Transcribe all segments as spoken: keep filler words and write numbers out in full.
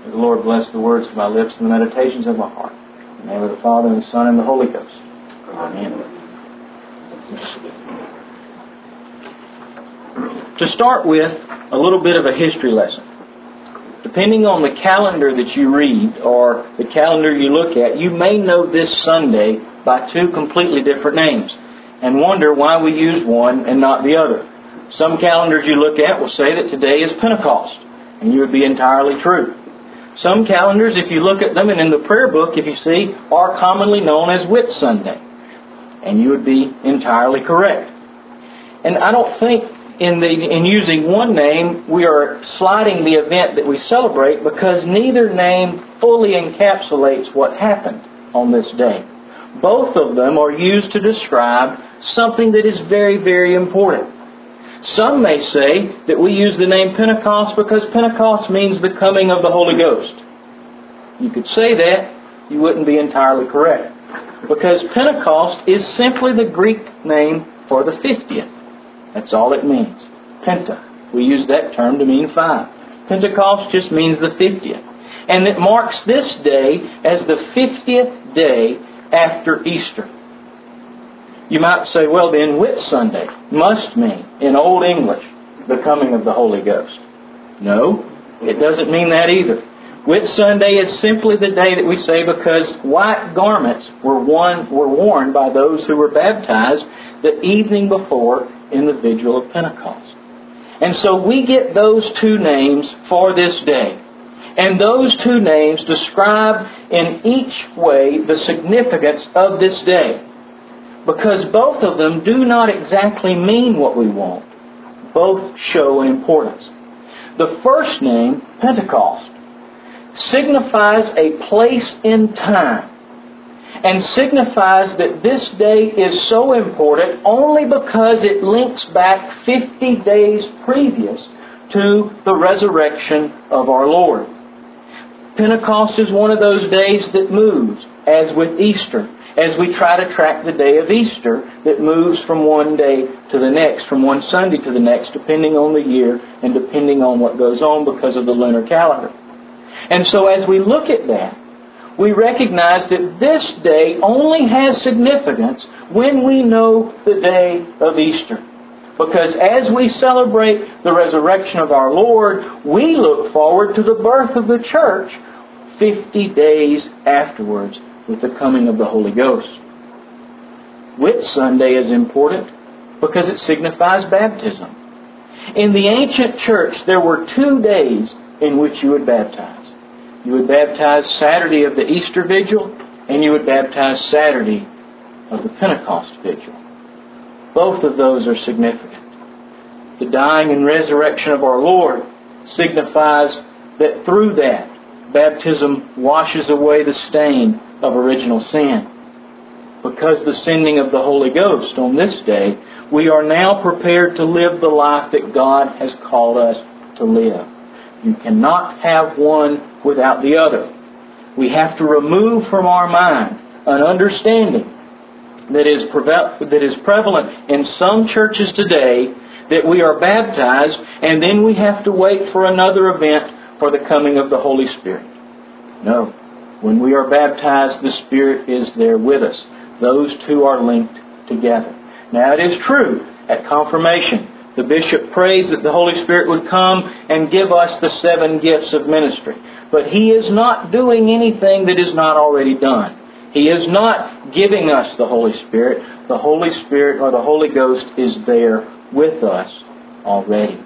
May the Lord bless the words of my lips and the meditations of my heart. In the name of the Father, and the Son, and the Holy Ghost. Amen. To start with, a little bit of a history lesson. Depending on the calendar that you read or the calendar you look at, you may know this Sunday by two completely different names and wonder why we use one and not the other. Some calendars you look at will say that today is Pentecost, and you would be entirely true. Some calendars, if you look at them and in the prayer book, if you see, are commonly known as Whit Sunday, and you would be entirely correct. And I don't think in the in using one name we are slighting the event that we celebrate, because neither name fully encapsulates what happened on this day. Both of them are used to describe something that is very, very important. Some may say that we use the name Pentecost because Pentecost means the coming of the Holy Ghost. You could say that, you wouldn't be entirely correct. Because Pentecost is simply the Greek name for the fiftieth. That's all it means. Penta. We use that term to mean five. Pentecost just means the fiftieth. And it marks this day as the fiftieth day after Easter. You might say, well then, Whit Sunday must mean, in Old English, the coming of the Holy Ghost. No, it doesn't mean that either. Whit Sunday is simply the day that we say because white garments were worn, were worn by those who were baptized the evening before in the vigil of Pentecost. And so we get those two names for this day. And those two names describe in each way the significance of this day. Because both of them do not exactly mean what we want. Both show importance. The first name, Pentecost, signifies a place in time, and signifies that this day is so important only because it links back fifty days previous to the resurrection of our Lord. Pentecost is one of those days that moves, as with Easter, as we try to track the day of Easter that moves from one day to the next, from one Sunday to the next, depending on the year and depending on what goes on because of the lunar calendar. And so as we look at that, we recognize that this day only has significance when we know the day of Easter. Because as we celebrate the resurrection of our Lord, we look forward to the birth of the church fifty days afterwards with the coming of the Holy Ghost. Whit Sunday is important because it signifies baptism. In the ancient church, there were two days in which you would baptize. You would baptize Saturday of the Easter Vigil, and you would baptize Saturday of the Pentecost Vigil. Both of those are significant. The dying and resurrection of our Lord signifies that through that, baptism washes away the stain of original sin. Because the sending of the Holy Ghost on this day, we are now prepared to live the life that God has called us to live. You cannot have one without the other. We have to remove from our mind an understanding that is preve- that is prevalent in some churches today, that we are baptized and then we have to wait for another event for the coming of the Holy Spirit. No. When we are baptized, the Spirit is there with us. Those two are linked together. Now, it is true, at confirmation, the bishop prays that the Holy Spirit would come and give us the seven gifts of ministry. But He is not doing anything that is not already done. He is not giving us the Holy Spirit. The Holy Spirit or the Holy Ghost is there with us already.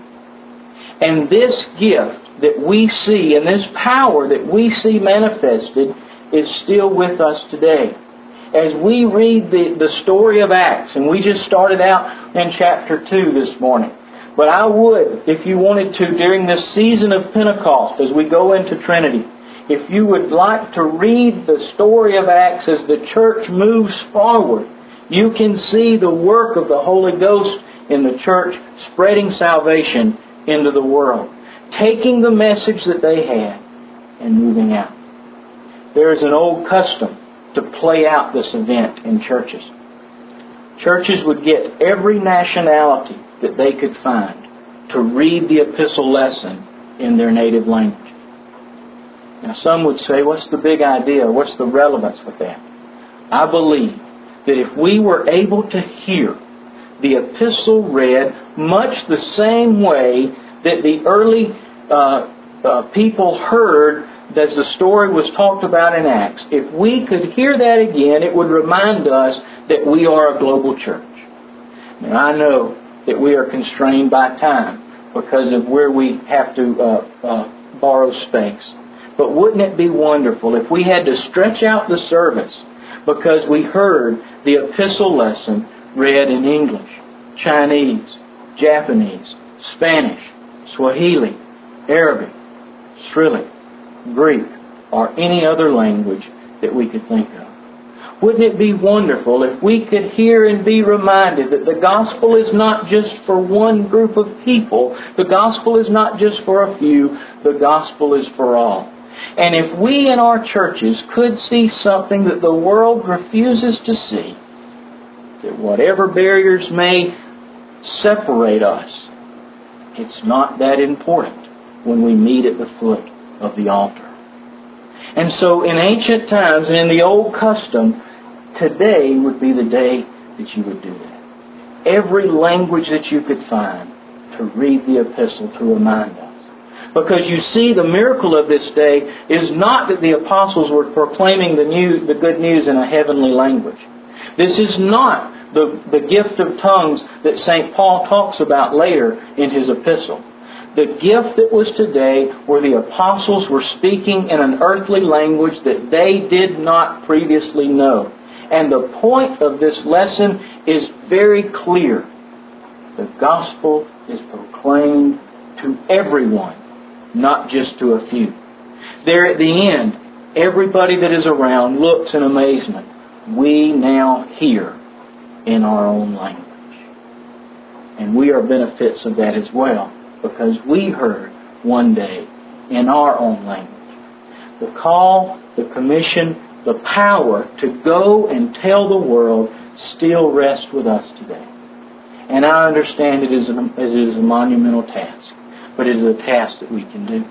And this gift that we see and this power that we see manifested is still with us today. As we read the, the story of Acts, and we just started out in chapter two this morning. But I would, if you wanted to, during this season of Pentecost, as we go into Trinity, if you would like to read the story of Acts as the church moves forward, you can see the work of the Holy Ghost in the church spreading salvation into the world, taking the message that they had and moving out. There is an old custom to play out this event in churches. Churches would get every nationality that they could find to read the epistle lesson in their native language. Now some would say, what's the big idea? What's the relevance with that? I believe that if we were able to hear the epistle read much the same way that the early uh, uh, people heard as the story was talked about in Acts, if we could hear that again, it would remind us that we are a global church. Now, I know that we are constrained by time because of where we have to uh, uh, borrow space. But wouldn't it be wonderful if we had to stretch out the service because we heard the epistle lesson read in English, Chinese, Japanese, Spanish, Swahili, Arabic, Cyrillic, Greek, or any other language that we could think of? Wouldn't it be wonderful if we could hear and be reminded that the gospel is not just for one group of people, the gospel is not just for a few, the gospel is for all. And if we in our churches could see something that the world refuses to see, that whatever barriers may separate us, it's not that important when we meet at the foot of the altar. And so in ancient times and in the old custom, today would be the day that you would do that. Every language that you could find to read the epistle to remind us. Because you see, the miracle of this day is not that the apostles were proclaiming the new, the good news in a heavenly language. This is not the, the gift of tongues that Saint Paul talks about later in his epistle. The gift that was today were the apostles were speaking in an earthly language that they did not previously know. And the point of this lesson is very clear. The gospel is proclaimed to everyone, not just to a few. There at the end, everybody that is around looks in amazement. We now hear in our own language. And we are benefits of that as well, because we heard one day in our own language. The call, the commission, the power to go and tell the world still rests with us today. And I understand it is, a, it is a monumental task, but it is a task that we can do.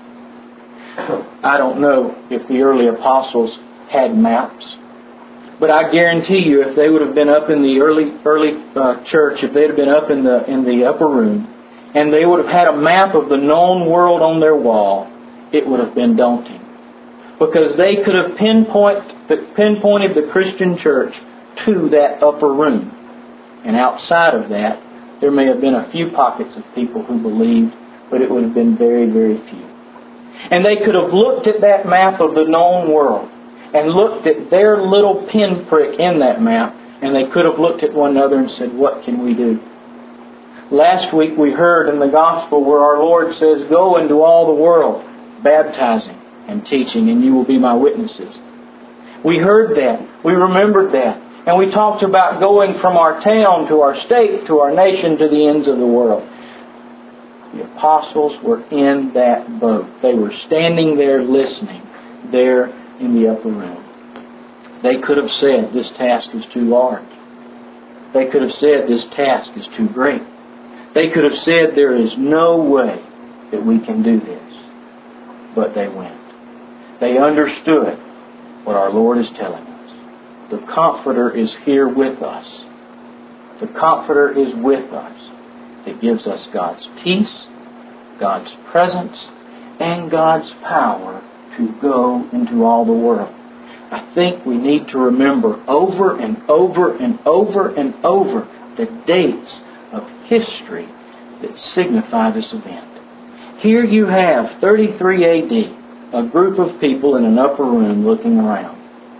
I don't know if the early apostles had maps, but I guarantee you if they would have been up in the early early uh, church, if they'd have been up in the in the upper room, and they would have had a map of the known world on their wall, it would have been daunting. Because they could have pinpoint, pinpointed the Christian church to that upper room. And outside of that, there may have been a few pockets of people who believed, but it would have been very, very few. And they could have looked at that map of the known world and looked at their little pinprick in that map, and they could have looked at one another and said, what can we do? Last week we heard in the gospel where our Lord says, go into all the world, baptizing and teaching, and you will be my witnesses. We heard that. We remembered that. And we talked about going from our town to our state to our nation to the ends of the world. The apostles were in that boat. They were standing there listening, there in the upper room. They could have said, this task is too large. They could have said, this task is too great. They could have said, there is no way that we can do this. But they went. They understood what our Lord is telling us. The Comforter is here with us. The Comforter is with us. That gives us God's peace, God's presence, and God's power to go into all the world. I think we need to remember over and over and over and over the dates of history that signify this event. Here you have thirty-three A D, a group of people in an upper room looking around.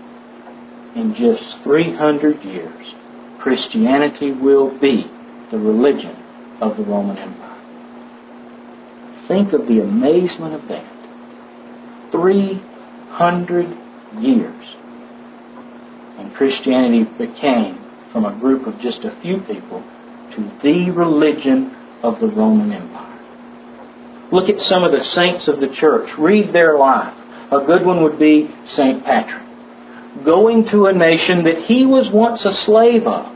In just three hundred years, Christianity will be the religion of the Roman Empire. Think of the amazement of that. three hundred years. And Christianity became, from a group of just a few people, to the religion of the Roman Empire. Look at some of the saints of the church. Read their life. A good one would be Saint Patrick. Going to a nation that he was once a slave of.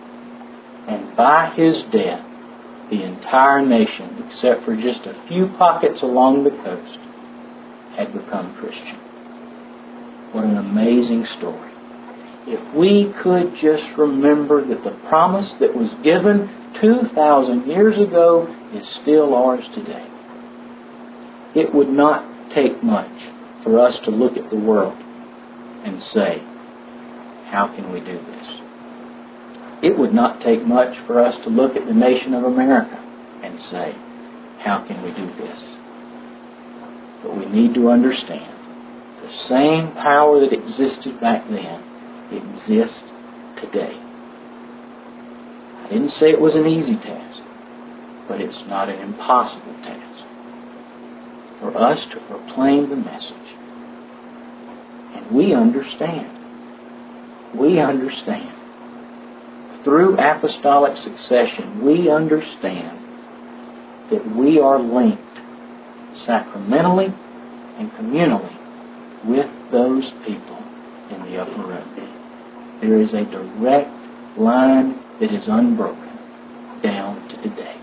And by his death, the entire nation, except for just a few pockets along the coast, had become Christian. What an amazing story. If we could just remember that the promise that was given two thousand years ago is still ours today. It would not take much for us to look at the world and say, how can we do this? It would not take much for us to look at the nation of America and say, how can we do this? But we need to understand the same power that existed back then exists today. I didn't say it was an easy task, but it's not an impossible task for us to proclaim the message. And we understand. We understand. Through apostolic succession, we understand that we are linked sacramentally and communally with those people in the upper room. There is a direct line that is unbroken down to today.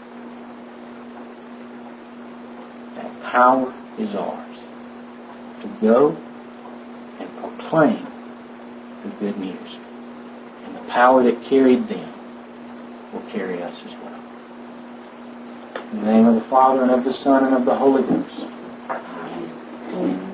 That power is ours to go and proclaim the good news. And the power that carried them will carry us as well. In the name of the Father, and of the Son, and of the Holy Ghost. Amen.